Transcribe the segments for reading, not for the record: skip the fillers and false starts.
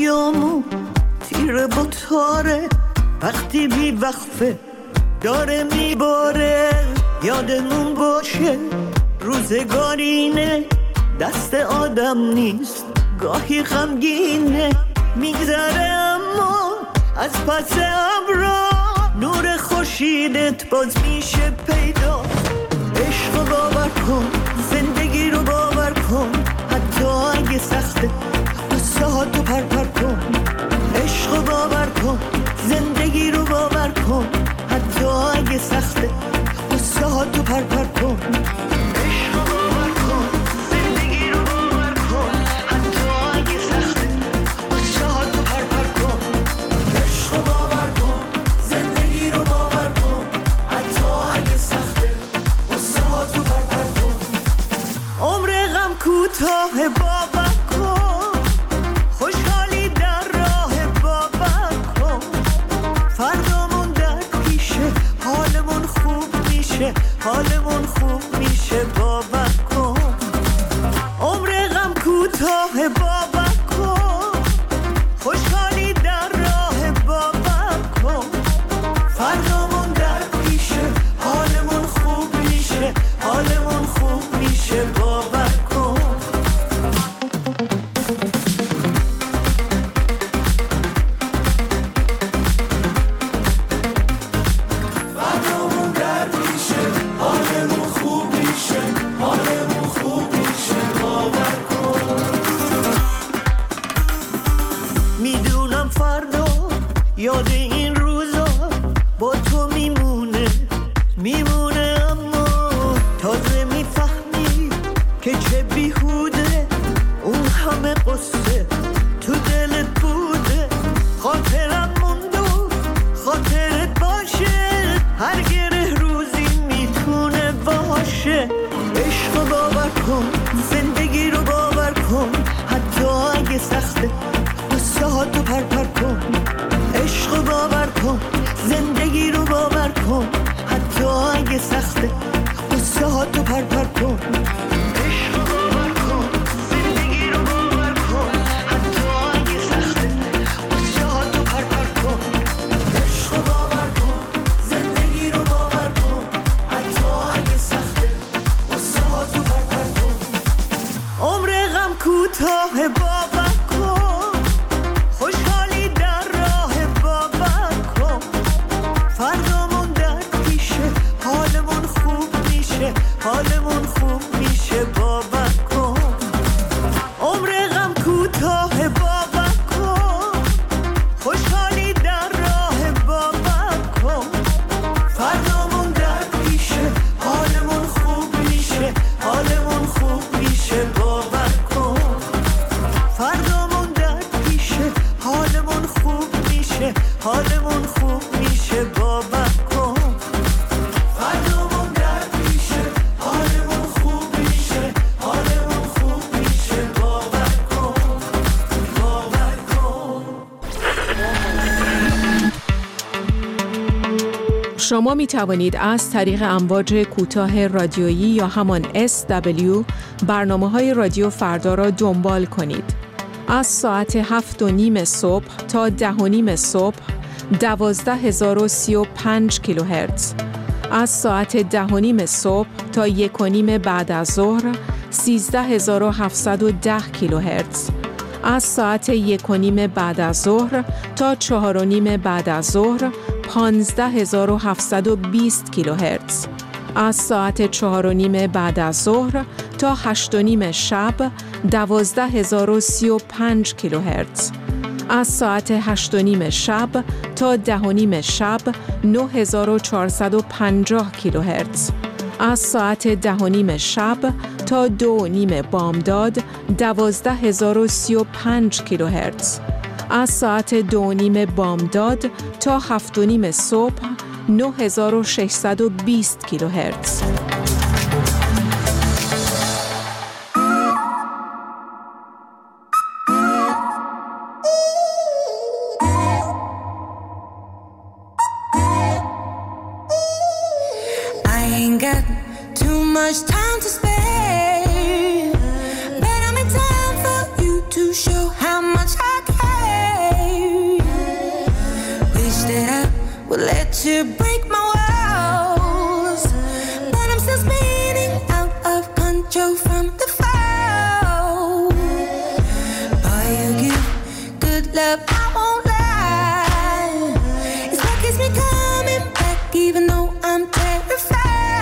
ایامو تیره با تاره، وقتی بی وقفه داره میباره. یادمون باشه روزگارینه، دست آدم نیست گاهی غمگینه. میگذره اما از پس ابرا نور خورشیدت باز میشه پیدا. عشق باور کن، زندگی رو باور کن، حتی اگه سخته قصه ها تو پر کن. عشق باور کن، زندگی رو باور کن، حتی اگه سخته قصه ها تو پر کن. عشق باور کن، زندگی رو باور کن، حتی اگه سخته قصه ها تو پر کن. عشق باور کن، زندگی رو باور کن، حتی اگه سخته قصه ها تو پر کن. عمر غم کوتاه باور کن، خوشحالی در راه باور کن. فردامون در پیشه، حالمون خوب میشه، حالمون خوب میشه باور کن. عمر غم کوتاه باور کن، خوشحالی در راه باور کن. فردامون در پیشه، حالمون خوب میشه، حالمون خوب میشه باور کن. فردامون در پیشه، حالمون خوب میشه، حالمون خوب میشه باور کن. میدونم فردا یاد این روزا با تو میمونه، میمونه. اما تازه میفهمی که چه بیهوده اون همه قصه تو دلت بوده. خاطرم موند و خاطرت باشه، هر گره روزی میتونه باشه. عشق باور کن، زندگی رو باور کن، حتی اگه سخته قصه ها تو پر کن. عشق باور کن، زندگی رو باور کن، حتی اگه سخته قصه ها تو پر کن. عشق باور کن، زندگی رو باور کن، حتی اگه سخته قصه ها تو پر کن. عشق باور کن، زندگی رو باور کن، حتی اگه سخته قصه ها تو پر کن. عمر غم کوتاه باور کن، خوشحالی در راه باور کن. فردامون در پیشه، حالمون خوب میشه، حالمون خوب میشه باور کن. عمر غم کوتاه باور کن، خوشحالی در راه باور کن. فردامون در پیشه، حالمون خوب میشه، حالمون خوب میشه باور کن. فردامون در پیشه، حالمون خوب میشه، حالمون خوب میشه باور کن. فردامون در پیشه، حالمون خوب میشه، حالمون خوب میشه باور کن، باور کن. شما می توانید از طریق امواج کوتاه رادیویی یا همان SW برنامه‌های رادیو فردا را دنبال کنید. از ساعت 7:30 صبح تا 10:30 صبح 12035 کیلوهرتز. از ساعت 10:30 صبح تا 1:30 بعد از ظهر 13710 کیلوهرتز. از ساعت 1:30 بعد از ظهر تا 4:30 بعد از ظهر 15720 کیلوهرتز. از ساعت 4:30 بعد از ظهر تا 8:30 شب 12035 کیلوهرتز. از ساعت 8:30 شب تا 10:30 شب 9450 کیلوهرتز. از ساعت 10:30 شب تا 2:30 بامداد 12035 کیلوهرتز. از ساعت 2:30 بامداد تا 7:30 صبح 9620 کیلوهرتز. Show how much I care. to break my walls, but I'm still spinning out of control from the fall. Boy, you give good love, I won't lie. It's what keeps me coming back, even though I'm terrified.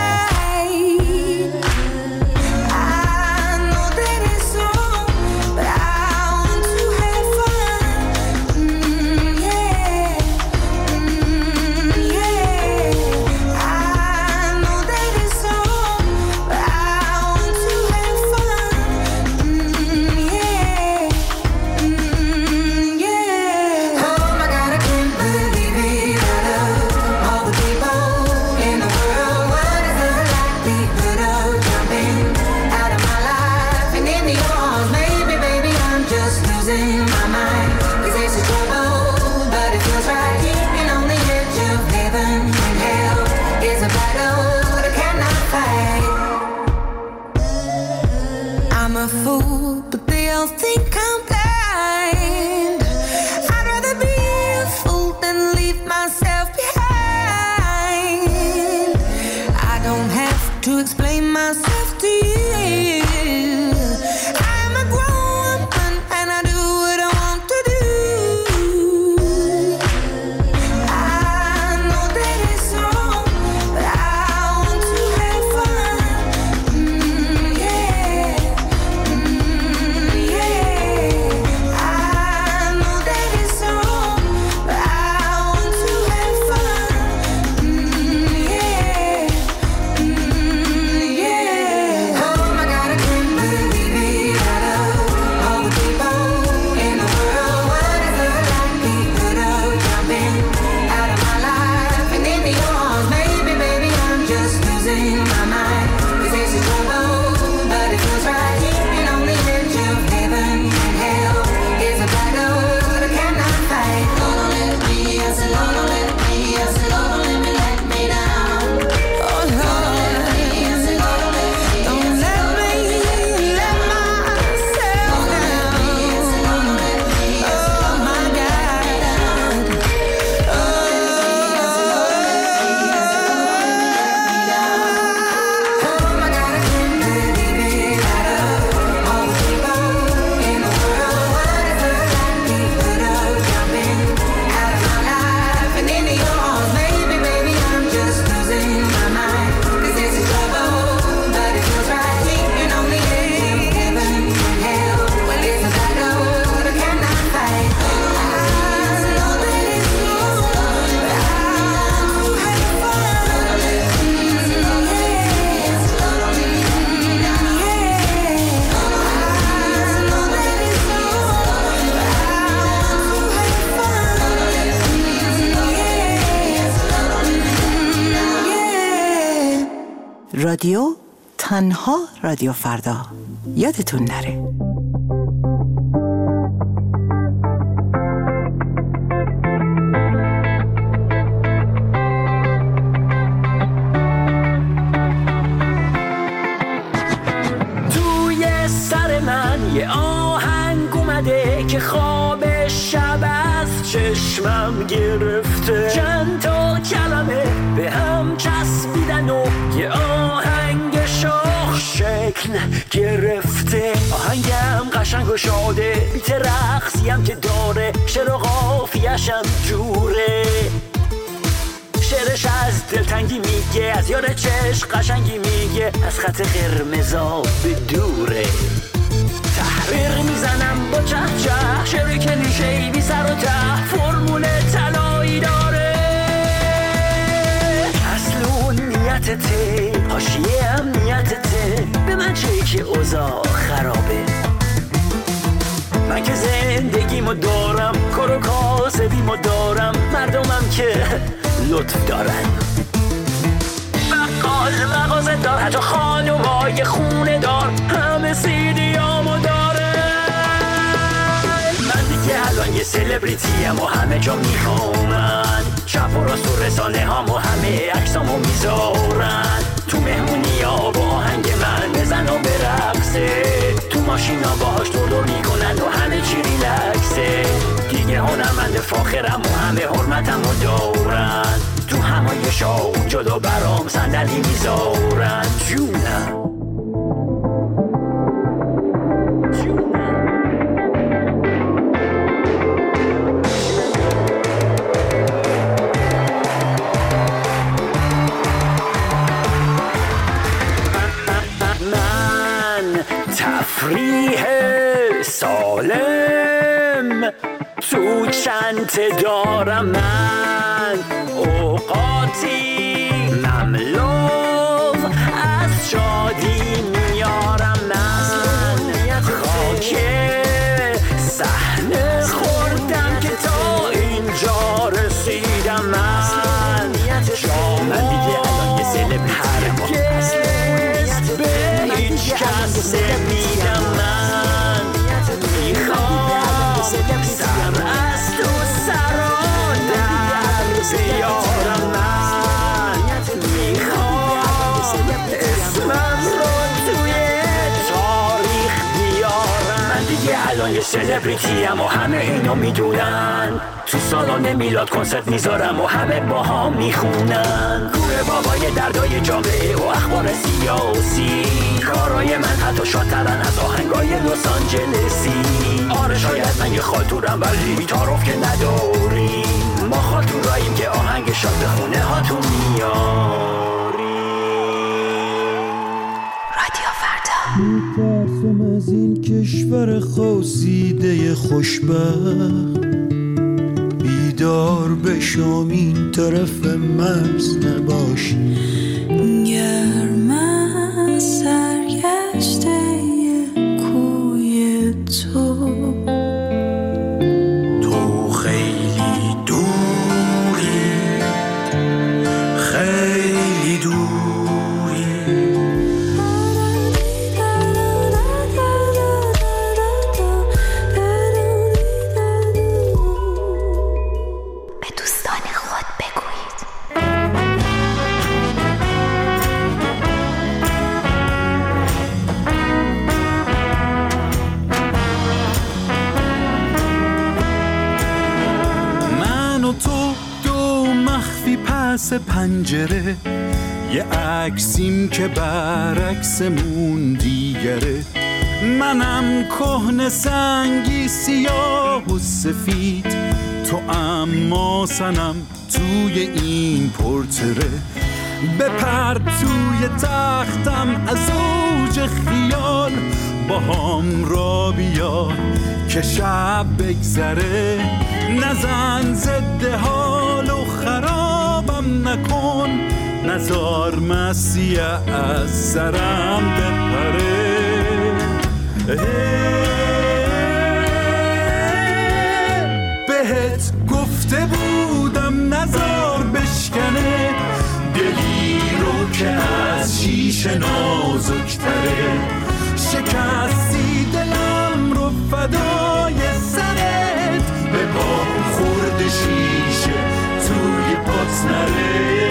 رادیو تنها رادیو فردا، یادتون نره. توی سر من یه آهنگ اومده که خواب شب از چشمم گرفته، چند تا کلمه به هم چسبیدن و یه آهنگ شاخ شکل گرفته. آهنگم قشنگ و شاده، بیت رقصیم که داره، شعر و قافیه‌شم جوره. شعرش از دلتنگی میگه، از یار چشم قشنگی میگه، از خط قرمزا به دوره. تحریر میزنم با چهچه، شعر کلیشه‌ای بی سر و ته، فرمول طلایی داره. اصل نیتته، حاشیه امنیتته، به من چه که اوضاع خرابه. من که زندگیمو دارم، کار و کاسبیمو دارم، مردمم که لطف دارن. بقال مغازه دار، حتی خانومای خونه دار، همه سیدیامو داره. من دیگه الان یه سلبریتیم و همه جا میخوامن، چپ و راست و رسانه هامو همه عکسامو میذارن. تو مهمونی ها با آهنگ من بزن و برقصه، تو ماشینا باهاش دور میکنن و همه چی ریلکسه. دیگه هنرمند فاخرم و همه حرمتمو دارن، تو شو جلو برام صندلی میذارن جونم. تفریح سالم تو چنت دارم من، اوقاتی مملو از شادی میارم من. خاک صحنه خوردم که تا اینجا رسیدم من. من دیگه الان یه سلبریتی به هیچ کس نمیدم من. میخوام سر از تو سران در بیارم من. میخوام اسمم رو توی تاریخ بیارم من. دیگه الان یه سلبریتی ام و همه اینو میدونن. تو سالن میلاد کنسرت میذارم و همه با هم میخونن. کوره بابای دردای جامعه و اخبار سیاسی. کارای من حتی شادترن از آهنگای لس آنجلسی. آره شاید من یه خالتورم ولی تعارف که نداریم. ما خالتوراییم که آهنگ شاد به خونه هاتون میاریم. رادیو فردا. میترسم از این کشور خواسیده خوشبخت، بیدار بشم این طرف مرز نباشی. گر من سرگشته کوی تو خیلی دوری، خیلی دوری. به دوستان خود بگویید. من و تو دو مخفی پس پنجره، یه عکسیم که برعکسمون دیگره. منم کهنه سنگی سیاه و سفید، تو اما سنم توی این پورتره. بپر توی تختم از اوج خیال، با هم را بیا که شب بگذره. نزن ضد حال و خرابم نکن، نزار مسیح از سرم بپره. بهت گفته بودم نزار بشکنه، دلی رو که از شیشه نازکتره. شکستی دلم رو فدای سرت، به پا خورد شیشه توی پات نره.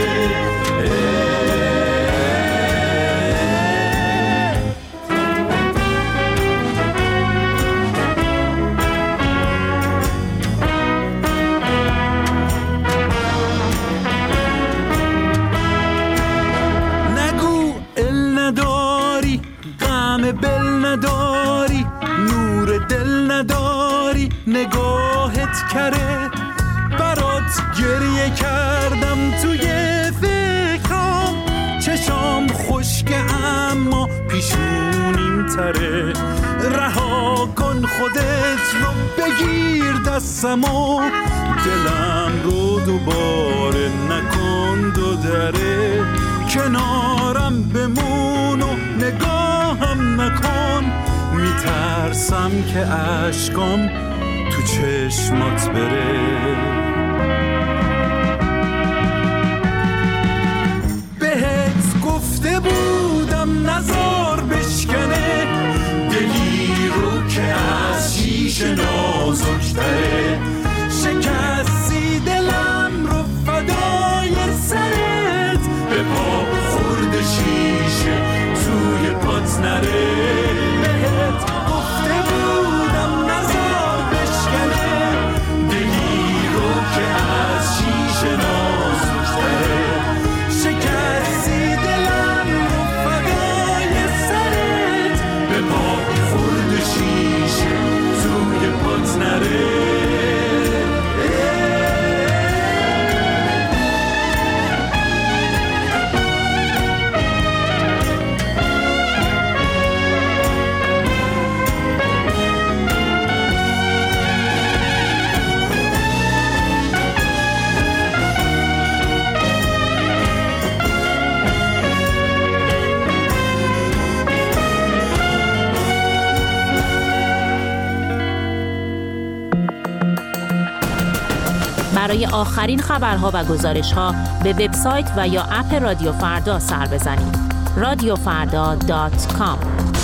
بل نداری، نور دل نداری، نگاهت کره. برات گریه کردم توی فکرام، چشام خشکه اما پیشونیم تره. رها کن خودت رو بگیر دستمو، دلم رو دوباره نکن دو دره. کنارم بمون و نگاهم نکن، میترسم که اشکام تو چشمات بره. بهت گفته بودم نزار بشکنه، دلی رو که از شیشه نازکتره. شکستی دلم رو فدای سرت، به پا خورد شیشه توی پات نره. بهت گفته بودم نزار بشکنه، دلی رو که از شیشه نازکتره. برای آخرین خبرها و گزارش‌ها به وبسایت و یا اپ رادیو فردا سر بزنید. radiofarda.com.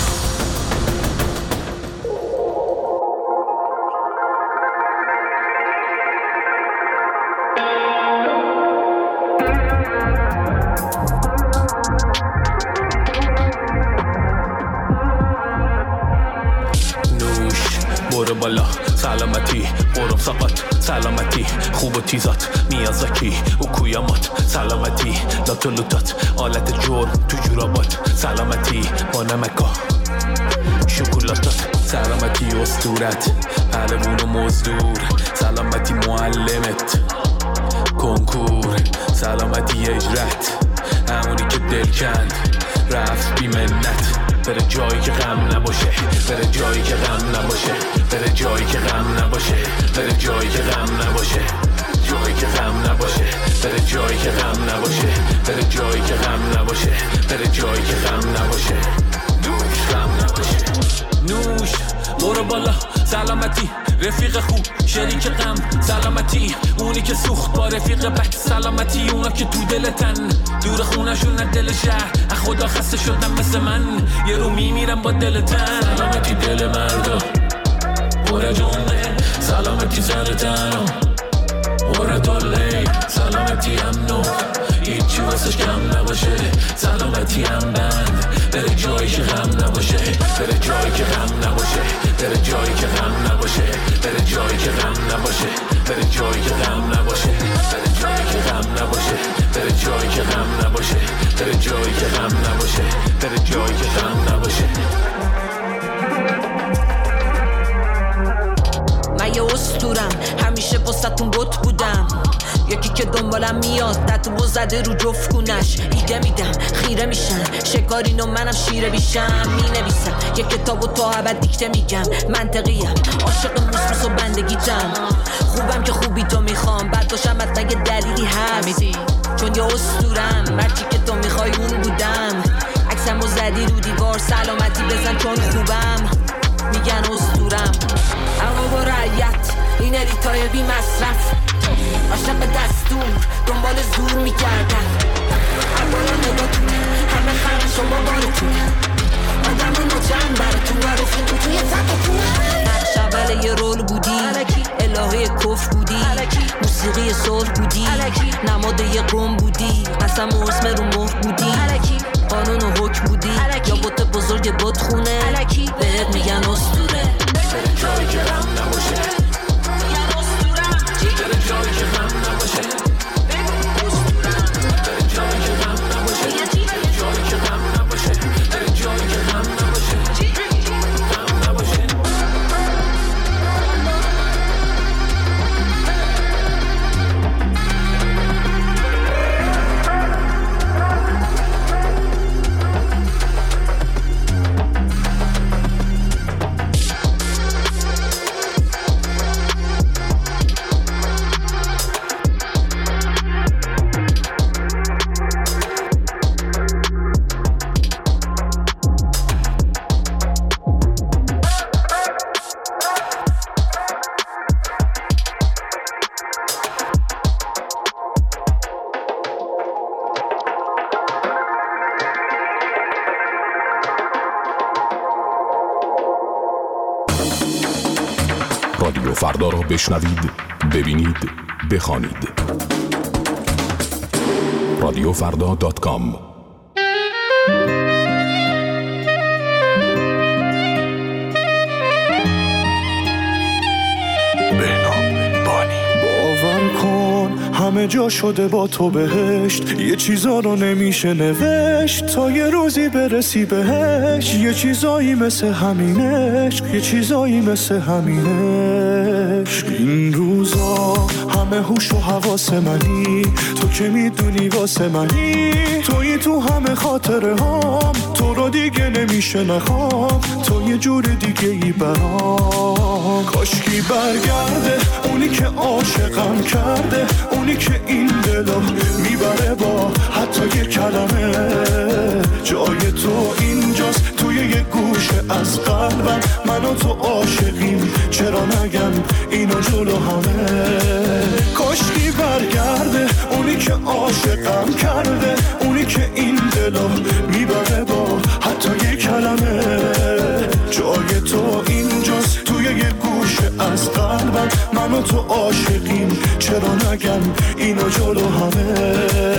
برو بالا سلامتی قرم ساقات سلامتی خوب و تیزات میازاکی و کویامات سلامتی لاتولوتات آلت جرم تو جورابات سلامتی با نمکا شکلاتات سلامتی اسطورت پهلوون و مزدور سلامتی معلمت کنکور سلامتی اجرت همونی که دل کند رفت بی منت بره جایی که غم نباشه بره جایی که غم نباشه بره جایی که غم نباشه بره جایی که غم نباشه جایی که غم نباشه بره جایی که غم نباشه بره جایی که غم نباشه بره جایی که غم نباشه نوش غم نباشه نوش برو بالا سلامتی رفیق خوب شریک غم سلامتی اونی که سوخت با رفیق بد سلامتی اونا که تو دلتن دور خونشون از دل شهر خدا خسته شدم مثل من یه رو میمیرم با دلتن سلامتی دل مردا پر جونه سلامتی سر تنم پر دله سلامتی امنو هیچی واسش کم نباشه سلامتی هم بند بره جایی که غم نباشه بره جایی که غم نباشه بره جایی که غم نباشه بره جایی که غم نباشه بره جایی که غم نباشه بره جایی که غم نباشه بره جایی که غم نباشه بره جایی که غم نباشه بره جایی که غم نباشه من یه اسطورم همیشه واسه‌تون بت بودم یکی که دنبالم میاد تتو زده رو جفت کونش ایده میدم خیره میشن شکارین و منم شیره بیشم مینویسم یه کتابو تا ابد دیکته میگم منطقیم عاشق موسموس و بندگیتم خوبم که خوبی تو میخوام بعد باشم حتما یه دلیلی هست چون یه اسطورم مرچی که تو میخوای اون بودم عکسمو زدی رو دیوار سلامتی بزن چون خوبم میگن اسطورم اما با رعیت این الیتای بی مصرف عاشق دستور دنبال زور میکردن اوالا نگاتون همه خرم شما بارتون آدم و نجم براتون و رفیقون توی تقتون نقش اول یه رول بودی الهه کف بودی موسیقی صلح بودی نماد یه قوم بودی قسم و اسم رو مهر بودی قانون و حکم بودی یا بوت بزرگ بوت خونه بهت میگن اسطوره بره جایی که غم نباشه بره جایی که غم نباشه بره جایی که غم نباشه بره جایی که غم نباشه بره جایی که غم نباشه غم نباشه رادیو فردا را بشنوید، ببینید، بخوانید. radiofarda.com همه جا شده با تو بهشت یه چیزا رو نمیشه نوشت تا یه روزی برسی بهش یه چیزایی مثل همینش یه چیزایی مثل همینش این روزا همه هوش و حواس منی تو که میدونی واسه منی توی تو همه خاطره هام تو رو دیگه نمیشه نخوام تو یه جور دیگه ای برام کاشکی برگرده اونی که عاشقم کرده اونی که این دلو میبره با حتی یه کلمه جای تو اینجاست توی یه گوشه از قلبم من و تو عاشقیم چرا نگم اینو جلو همه کاشکی که عاشقم کرده، اونی که این دلو میبره با حتی یک کلمه. جای تو اینجاست توی یه گوشه از قلبم، من و تو عاشقیم، چرا نگم اینو جلو همه.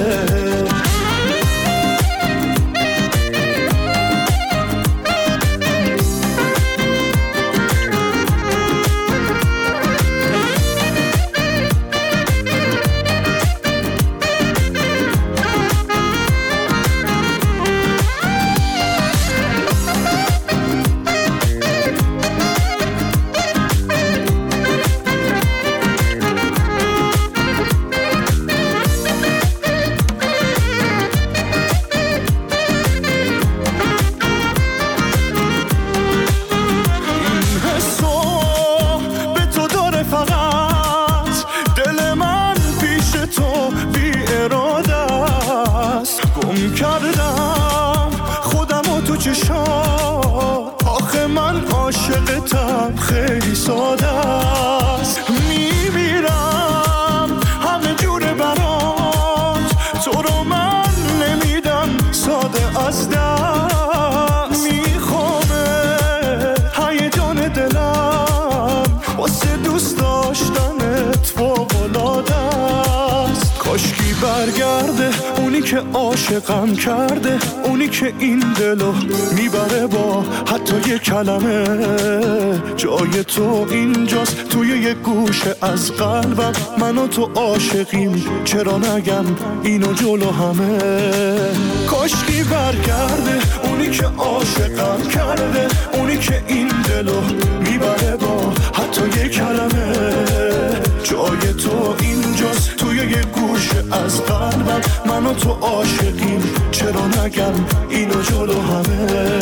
آخه من عاشقتم، خیلی ساده است. میمیرم همه جوره برات، تو رو من نمیدم ساده از دست. میخوامه هیجان دلم واسه دوست داشتنت فوق‌العاده است. کاشکی برگرده اونی که عاشقم کرده، اونی که این دلو میبره با حتی یه کلمه. جای تو اینجاست توی یه گوشه از قلبم، من و تو عاشقیم، چرا نگم اینو جلو همه. کاشکی برگرده اونی که عاشقم کرده، اونی که این دلو میبره با حتی یه کلمه. جای تو اینجاست توی یه گوشه از قلبم، من و تو عاشقیم، چرا نگم اینو جلو همه.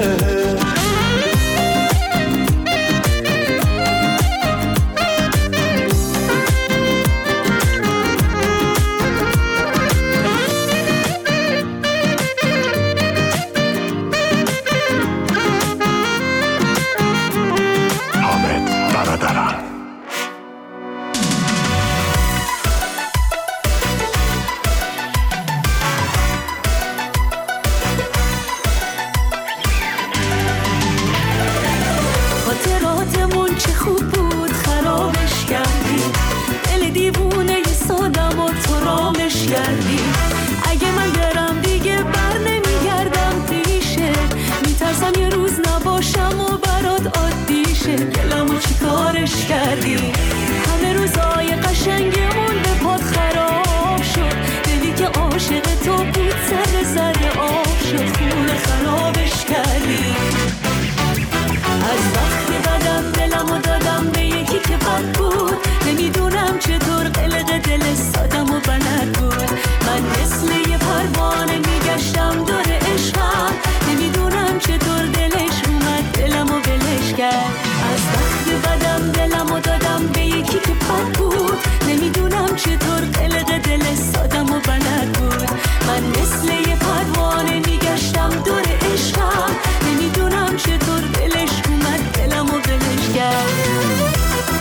همه روزای قشنگمون به پات خراب شد، دلی که عاشق تو بود سر آب شد، خونه خرابش کردی. از وقتی بدم دلمو دادم به یکی که بد بود، نمیدونم چطور قلق دل سادم و بلد بود. من مثل یه پروانه میگشتم دور عشقم، نمیدونم چطور دلش اومد دلمو بلش کرد. از وقتی بدم دلمو دادم به یکی که بد بود، نمیدونم چطور قلق دل سادم و بلد بود. من مثل یه پروانه میگشتم دور عشقم، نمیدونم چطور دلش اومد دلمو بلش کرد.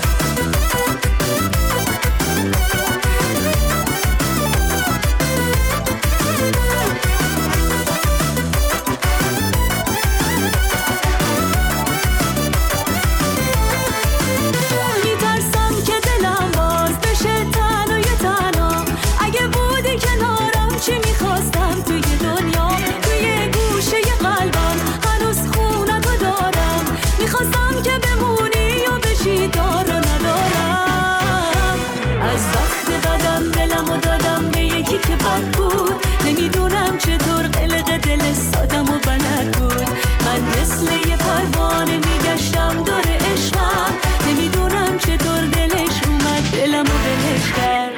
که بد بود، نمیدونم چطور قلق دل سادم و بلد بود. من مثل یه پروانه میگشتم دور عشقم، نمیدونم چطور دلش اومد دلمو بلش کرد.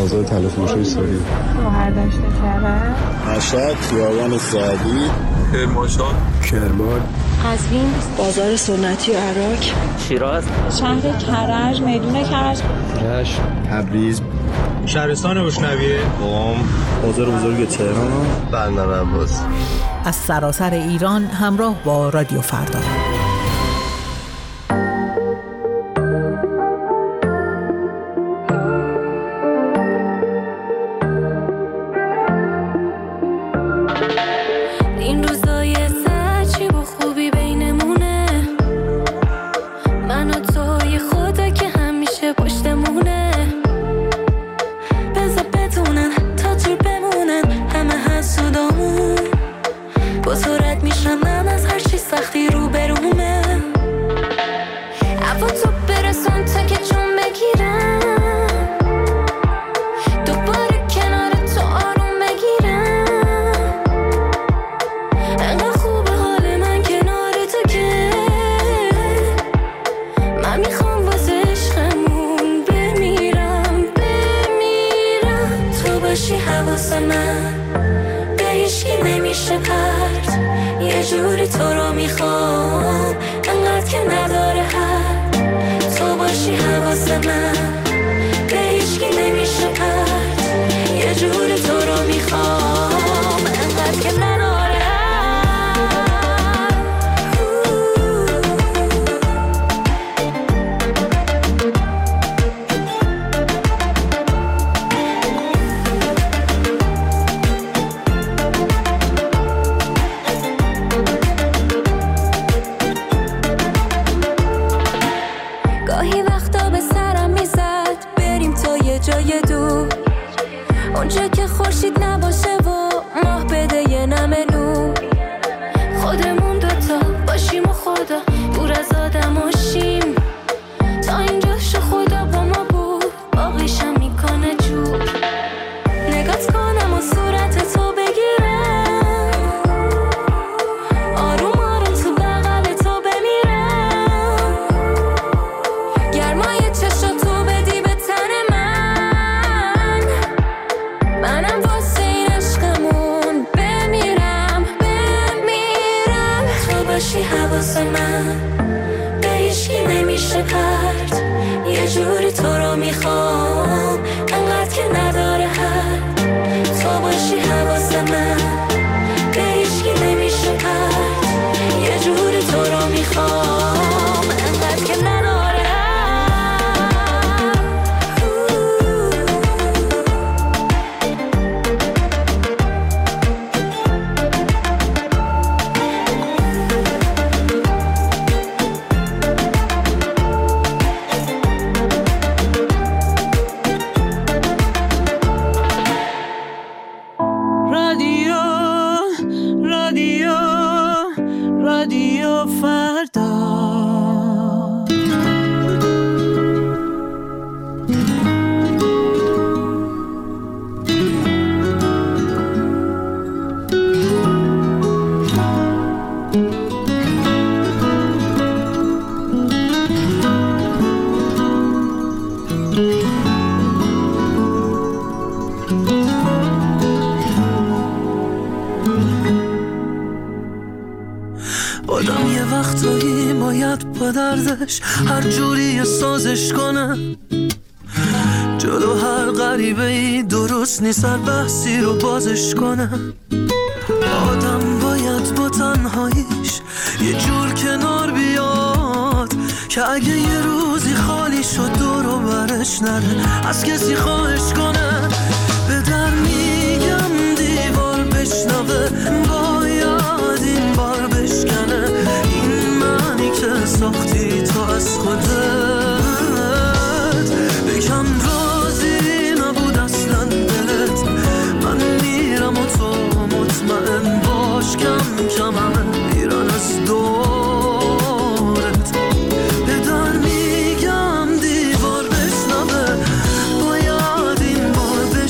بازار تلفروشی ساری، شهردشت کرد، مشهد، خیابان سعدی، کرمانشاه، کرمان، قزوین، بازار سنتی عراق، شیراز، شهر کرج، میدون کرج، رشت، تبریز، شهرستان بوشنویه، قم، بازار بزرگ تهران، بندر عباس. از سراسر ایران همراه با رادیو فردا. این روزای سچی با خوبی بینمونه، من و توی خدا که همیشه پشتمونه. بذار بدونن تا دور بمونن همه حسودامون، با تو رد میشم من از هر چی سختی رو برومه. عفا تو برسون تا که جون بگیرم، دوباره کنار تو آروم بگیرم. انقدر خوبه حال من کنار تو که من میخوام واسه عشقمون بمیرم. تو باشی حواس من به هیچکی نمیشه پرت، یه جوری تو رو میخوام انقدر که نداره حد. تو باشی حواس من به هیچکی نمیشه پرت، یه جوری تو رو میخوام انقدر که نداره حد. گاهی وقتا به سرم میزد بریم تا یه جای دور، اونجا که خورشید نباشه و ماه بده یه نمه نور. خودمون دوتا باشیم و خدا دور از آدم باشیم، تا اینجا شو خدا با ما بود باقیشم میکنه جور. نگات کنم و صورت تو بگیرم، آروم آروم تو بغل تو بمیرم. گرمای چشم تو بدی به تن من، منم واسه این عشقمون بمیرم. تو باشی حواس من به هیچکی نمیشه پرت، یه جوری تو رو میخوام انقدر که نداره حد. تو باشی حواس من به هیچکی نمیشه پرت، یه جوری تو رو میخوام انقدر که نداره حد. رادیو رادیو رادیو فردا. آدم یه وقتایی باید با دردش هر جوری سازش کنه، جلو هر غریبه‌ای درست نیست هر بحثی رو بازش کنه. آدم باید با تنهاییش یه جور کنار بیاد که اگه یه روزی خالی شد دور و برش نره از کسی خواهش کنه. به در میگم دیوار بشنوه، باید این بار بشکنه این معنی که ساختی تو از خودت. بگم راضی نبود اصلا دلت، من میرم و تو مطمئن باش کم کم همه میرن از دورت. به در میگم دیوار بشنوه، باید این بار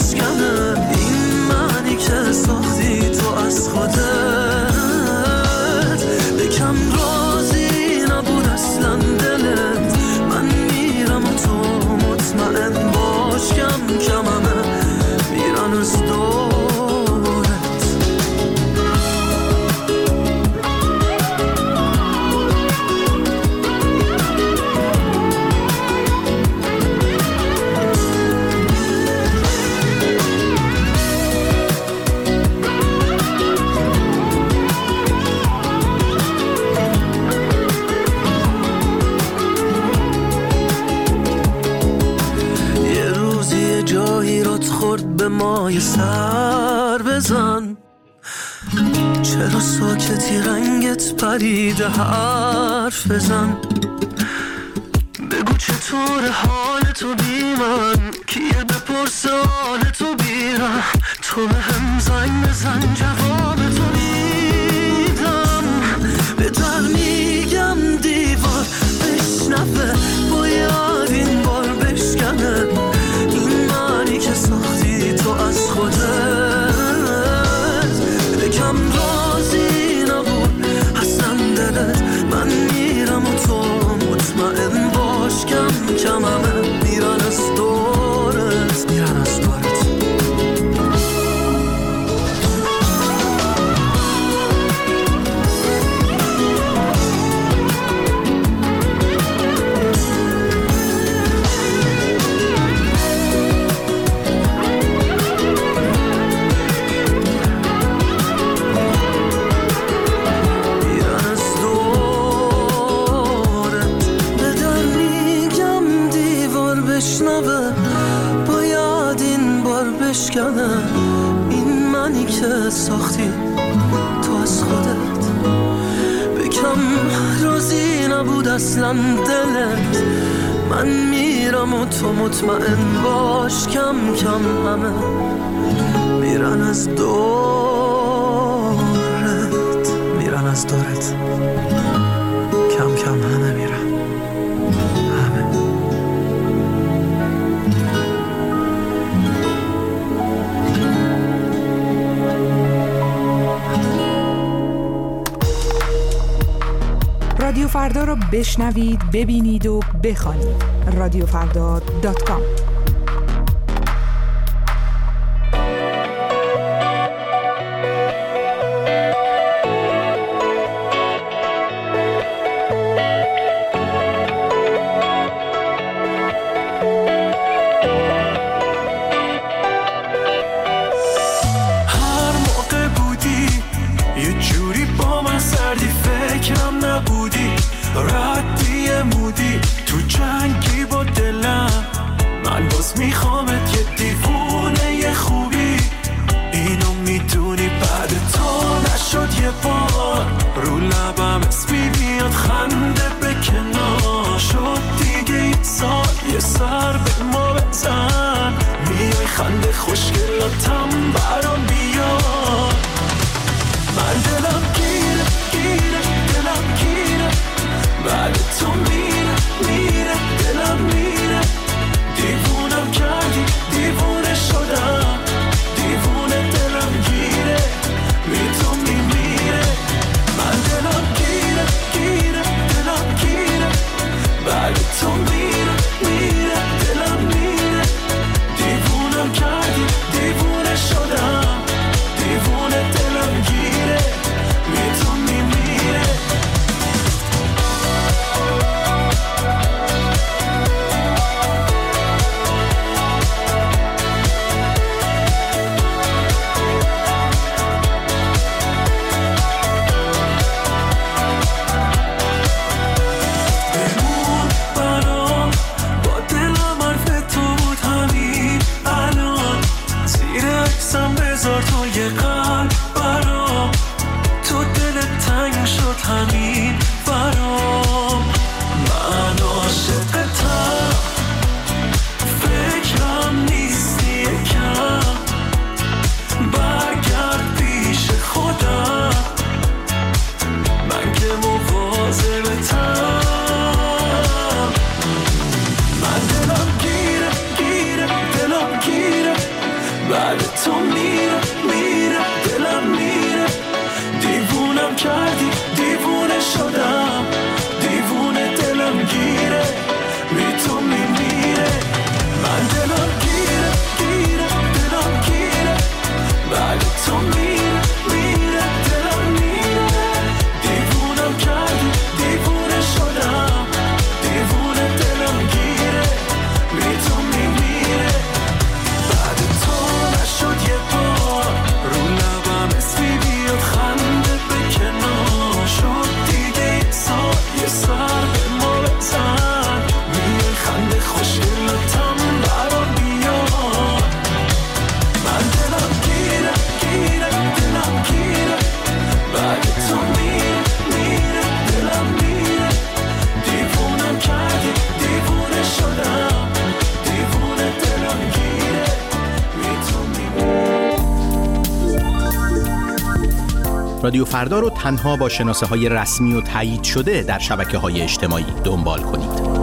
مایه سر بزن. چرا ساکتی رنگت پریده حرف بزن. بگو چطور حال تو بی من، کیه بپرسه حال تو بیرم. تو به هم زنگ بزن جواب تو میدم. به در میگم دیوار بشنفه، باید این بار بشکنه. این معنی که ساختی تو از خودت. بگم رازی نبود اصلا دلت. من میرم و تو مطمئن باش کم کم همه میرن از دورت، میرن از دورت. این منی که ساختی تو از خودت. بکم راضی نبود اصلا دلت. من میرم و تو مطمئن باش کم کم همه میرن از دورت، میرن از دورت. کم کم همه میرن. رادیو فردا را بشنوید، ببینید و بخوانید. radiofrda.com. رادیو فردا رو تنها با شناسه‌های رسمی و تایید شده در شبکه‌های اجتماعی دنبال کنید.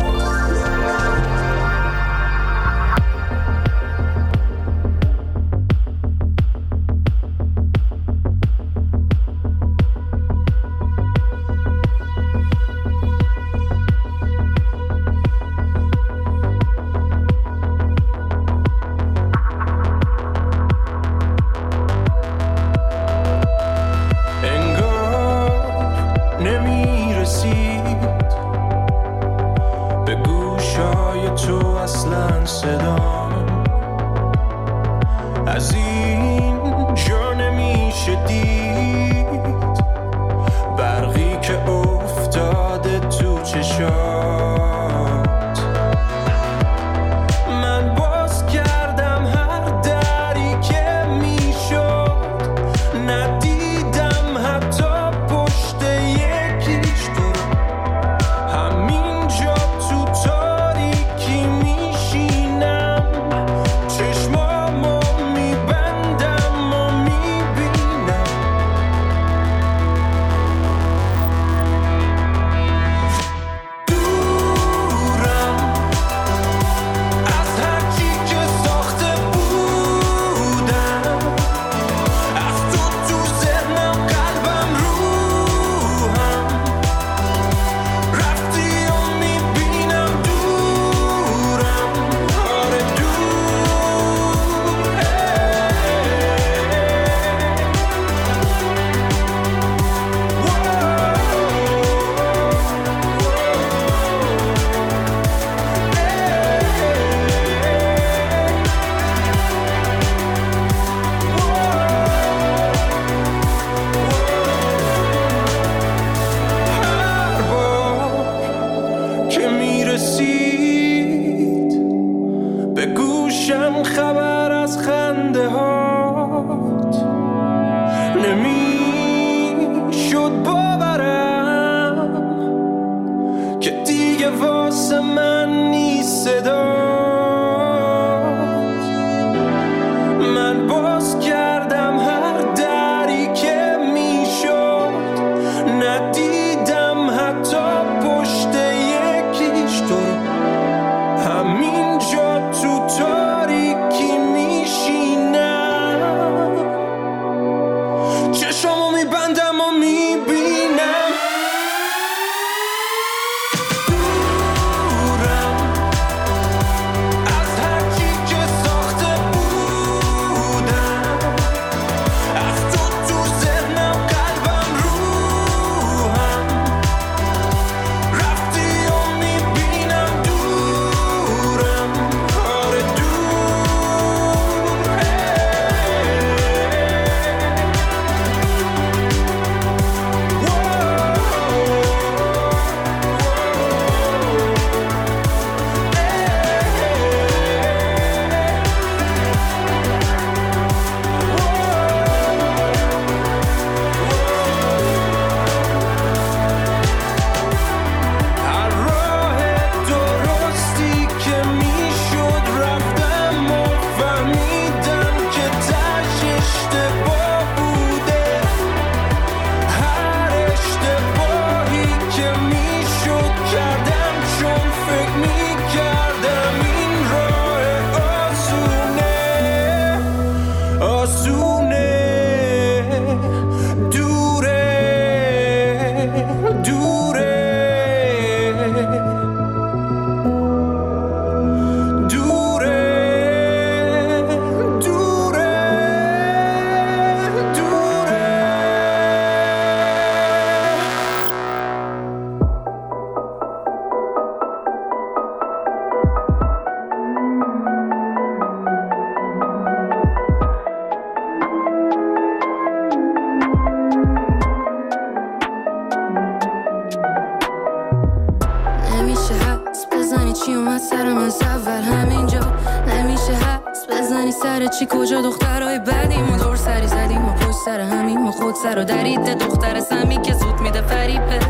چی کجا دخترای بدیم و دور سری زدیم و پشت سر همین و خود سر و درید دختر سمی که زود میده فریبت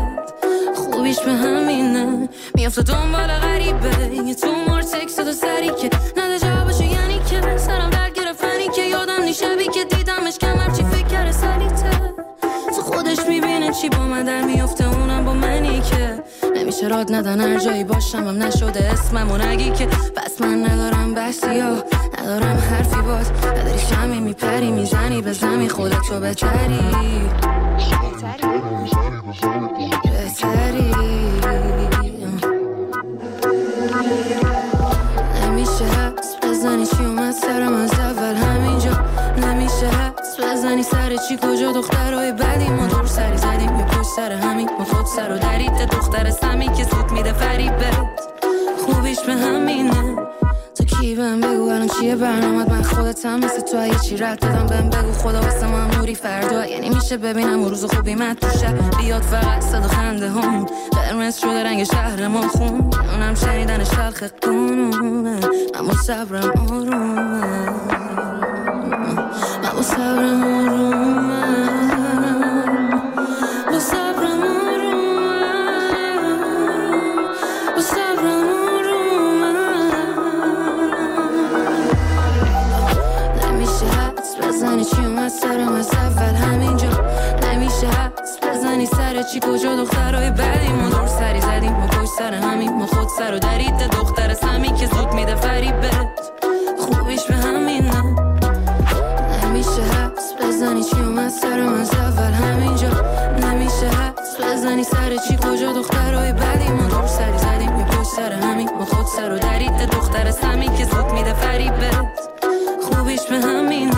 خوبیش به همینه میافته دنبال غریبه یه تو مار تکست دو سری که نده جوابشو یعنی که سرم درد گرفتنی که یادم نیشبی که دیدمش کم هرچی فکر سلیته چی با من در میفته اونم با منی که نمیشه راد ندن هر جایی باشم هم نشده اسممو نگی که بس من ندارم بحثی ها ندارم حرفی باز نداری شمی میپری میزنی به زمین خودتو بهتری نمیشه حس بزنی چی اومد سرم از اول همینجا نمیشه حس بزنی سر چی کجا دخترهای بدی ما دور سری زدیم یه پشت سر همین ما خود سر و درید دختر سمی که سود میده فریبت خوبیش به همینه تو کی بهم بگو الان چیه برنامت من خودتم مثل تو اگه چی رد بدم بهم بگو خدا واسه من نوری فردا یعنی میشه ببینم روز خوبی من تو شهر بیاد فقط صدا خنده هم قرمز شده رنگ شهرمون خون اونم شنیدن شلخ قانونه من با صبرم آرومه من با صبرم آرومه با صبرم آرومه با صبرم بزنی چی اومد سرم از اول همینجا نمیشه حدس بزنی سر چی کجا دخترهای بدی ما دور سری زدیم ما پشت سر همین ما خود سر و درید دختر سمی که زود میده فریبت خوبیش به همینه نمیشه حدس بزنی چی اومد سرم از اول همینجا نمیشه حدس بزنی سر چی کجا دخترهای بدی ما دور سری زدیم ما پشت سر همین ما خود سر و درید دختر سمی که زود میده فریبت خوبیش به همینه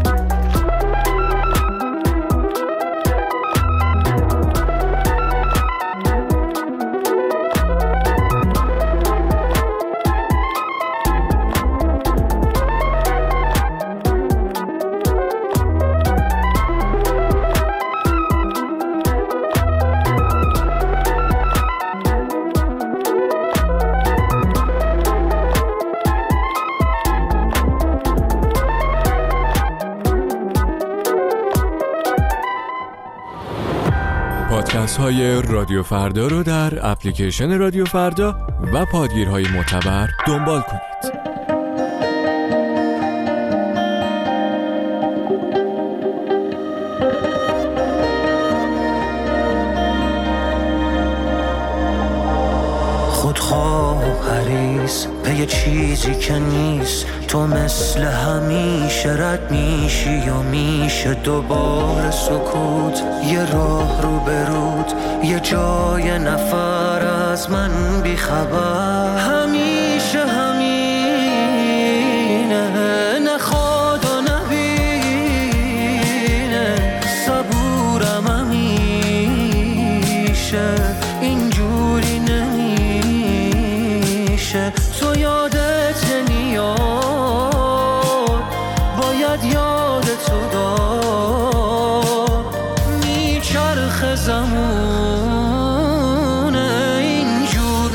پادکست های رادیو فردا رو در اپلیکیشن رادیو فردا و پادگیرهای معتبر دنبال کنید. خودخواه و حریص به یه چیزی که نیست تو مثل همیشه رد میشی یا میشه دوباره سکوت یه راه رو برود یه جای نفر از من بیخبر همیشه همینه نخواد و نبینه صبورم همیشه اینجوری نمیشه تو یادت نمیاد باید یادتو داد میچرخ زمونه اینجور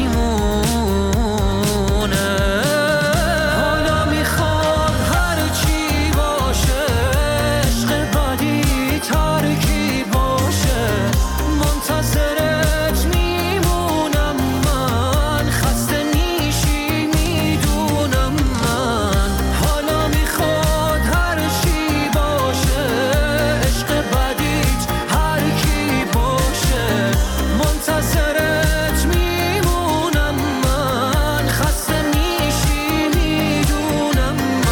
نمیمونه حالا میخواد هر چی باشه عشق بدی ترکی باشه منتظرت میمونم من خسته نیشی میدونم من حالا میخواد هر چی باشه عشق بدیت هر کی باشه منتظرت میمونم من خسته نیشی میدونم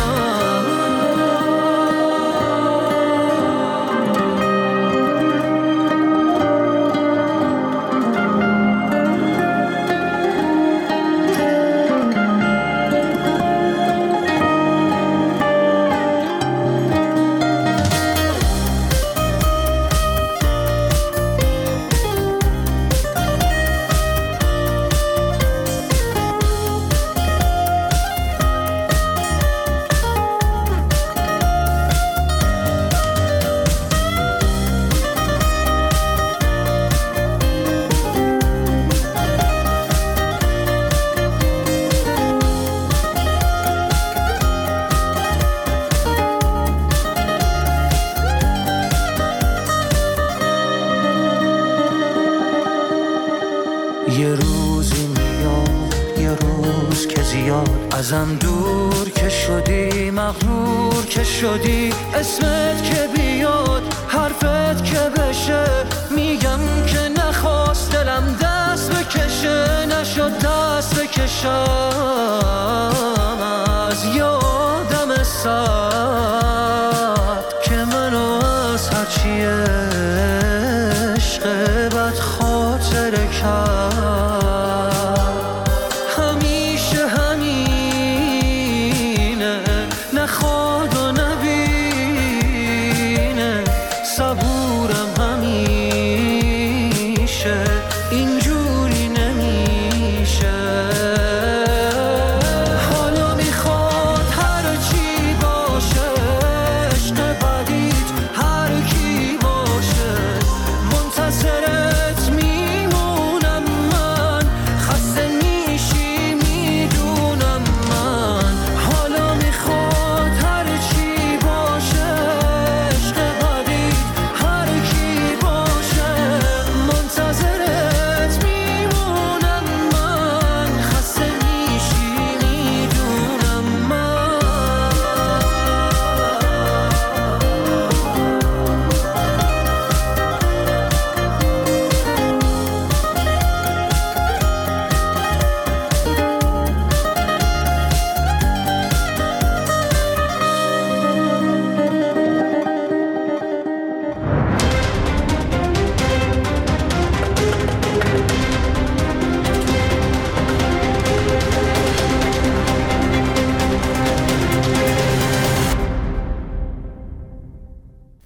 یه روزی میاد یه روز که زیاد ازم دور که شدی مغرور که شدی اسمت که بیاد حرفت که بشه باشم از یادم ساعت که منو از هرچیه